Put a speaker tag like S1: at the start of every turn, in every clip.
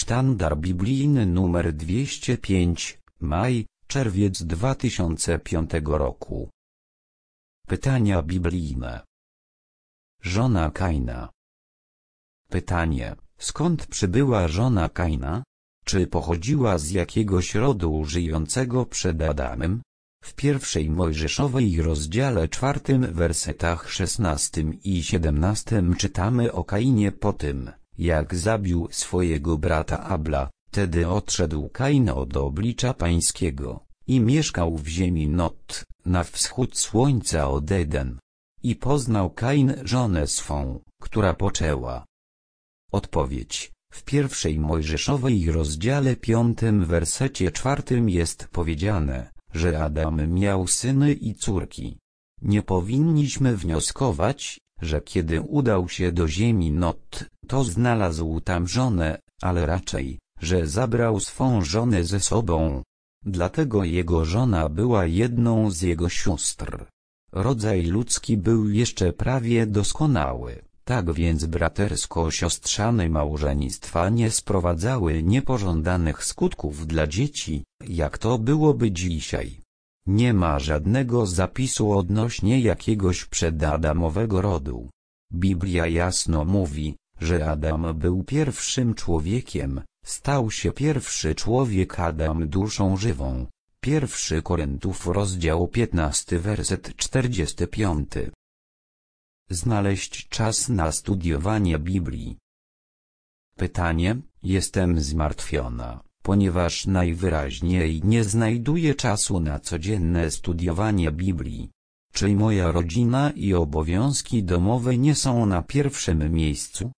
S1: Sztandar biblijny nr 205, maj, czerwiec 2005 roku. Pytania biblijne. Żona Kaina. Pytanie, skąd przybyła żona Kaina? Czy pochodziła z jakiegoś rodu żyjącego przed Adamem? W pierwszej Mojżeszowej rozdziale 4 wersetach 16 i 17 czytamy o Kainie po tym, jak zabił swojego brata Abla. Wtedy odszedł Kain od oblicza Pańskiego i mieszkał w ziemi Nod, na wschód słońca od Eden. I poznał Kain żonę swą, która poczęła. Odpowiedź. W pierwszej Mojżeszowej rozdziale 5 wersecie 4 jest powiedziane, że Adam miał syny i córki. Nie powinniśmy wnioskować, że kiedy udał się do ziemi Nod, to znalazł tam żonę, ale raczej, że zabrał swą żonę ze sobą. Dlatego jego żona była jedną z jego sióstr. Rodzaj ludzki był jeszcze prawie doskonały, tak więc bratersko-siostrzane małżeństwa nie sprowadzały niepożądanych skutków dla dzieci, jak to byłoby dzisiaj. Nie ma żadnego zapisu odnośnie jakiegoś przedadamowego rodu. Biblia jasno mówi, że Adam był pierwszym człowiekiem, stał się pierwszy człowiek Adam duszą żywą. 1 Koryntiów rozdział 15 werset 45. Znaleźć czas na studiowanie Biblii. Pytanie, jestem zmartwiona, ponieważ najwyraźniej nie znajduję czasu na codzienne studiowanie Biblii. Czy moja rodzina i obowiązki domowe nie są na pierwszym miejscu?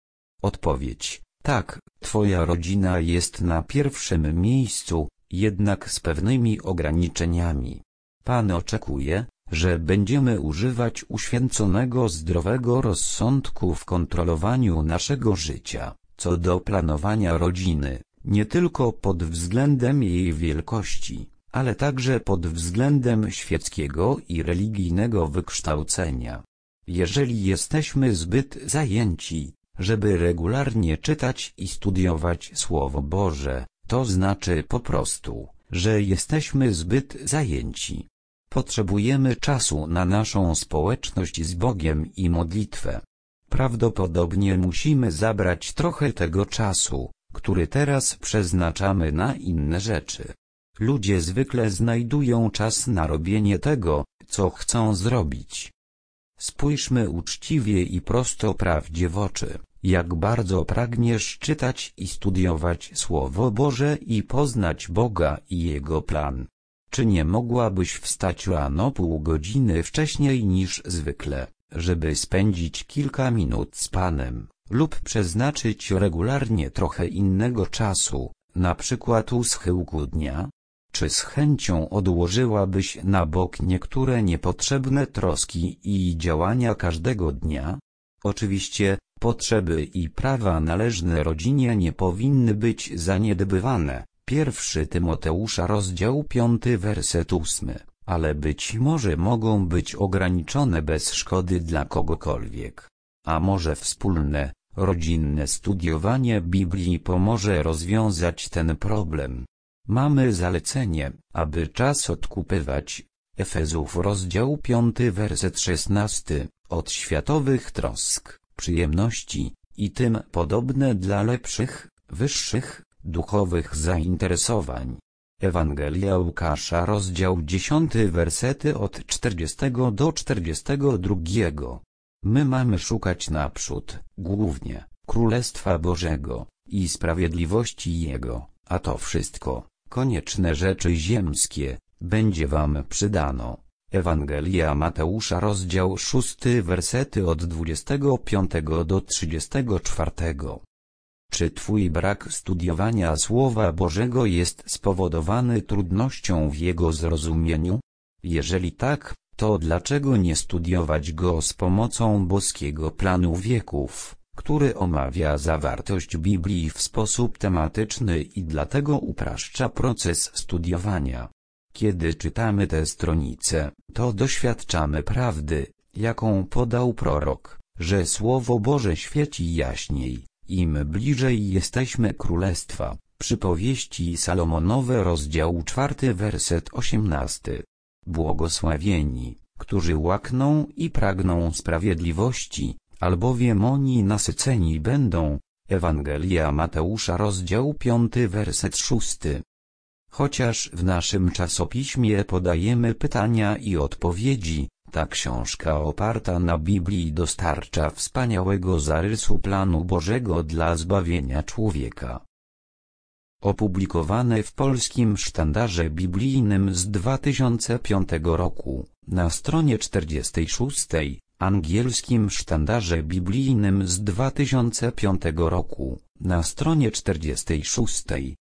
S1: Odpowiedź. Tak, twoja rodzina jest na pierwszym miejscu, jednak z pewnymi ograniczeniami. Pan oczekuje, że będziemy używać uświęconego zdrowego rozsądku w kontrolowaniu naszego życia, co do planowania rodziny, nie tylko pod względem jej wielkości, ale także pod względem świeckiego i religijnego wykształcenia. Jeżeli jesteśmy zbyt zajęci, żeby regularnie czytać i studiować Słowo Boże, to znaczy po prostu, że jesteśmy zbyt zajęci. Potrzebujemy czasu na naszą społeczność z Bogiem i modlitwę. Prawdopodobnie musimy zabrać trochę tego czasu, który teraz przeznaczamy na inne rzeczy. Ludzie zwykle znajdują czas na robienie tego, co chcą zrobić. Spójrzmy uczciwie i prosto prawdzie w oczy, jak bardzo pragniesz czytać i studiować Słowo Boże i poznać Boga i Jego plan. Czy nie mogłabyś wstać rano pół godziny wcześniej niż zwykle, żeby spędzić kilka minut z Panem, lub przeznaczyć regularnie trochę innego czasu, na przykład u schyłku dnia? Czy z chęcią odłożyłabyś na bok niektóre niepotrzebne troski i działania każdego dnia? Oczywiście, potrzeby i prawa należne rodzinie nie powinny być zaniedbywane. 1 Tymoteusza rozdział 5 werset 8, ale być może mogą być ograniczone bez szkody dla kogokolwiek. A może wspólne, rodzinne studiowanie Biblii pomoże rozwiązać ten problem. Mamy zalecenie, aby czas odkupywać, Efezów rozdział 5 werset 16, od światowych trosk, przyjemności i tym podobne dla lepszych, wyższych, duchowych zainteresowań. Ewangelia Łukasza rozdział 10 wersety od 40 do 42. My mamy szukać naprzód, głównie, Królestwa Bożego i sprawiedliwości Jego, a to wszystko, konieczne rzeczy ziemskie, będzie wam przydano. Ewangelia Mateusza rozdział 6 wersety od 25 do 34. Czy twój brak studiowania Słowa Bożego jest spowodowany trudnością w jego zrozumieniu? Jeżeli tak, to dlaczego nie studiować go z pomocą boskiego planu wieków, który omawia zawartość Biblii w sposób tematyczny i dlatego upraszcza proces studiowania? Kiedy czytamy tę stronicę, to doświadczamy prawdy, jaką podał prorok, że Słowo Boże świeci jaśniej, im bliżej jesteśmy królestwa. Przypowieści Salomonowe, rozdział 4, werset 18. Błogosławieni, którzy łakną i pragną sprawiedliwości, albowiem oni nasyceni będą. Ewangelia Mateusza, rozdział 5, werset 6. Chociaż w naszym czasopiśmie podajemy pytania i odpowiedzi, ta książka oparta na Biblii dostarcza wspaniałego zarysu planu Bożego dla zbawienia człowieka. Opublikowane w Polskim Sztandarze Biblijnym z 2005 roku, na stronie 46, Angielskim Sztandarze Biblijnym z 2005 roku, na stronie 46.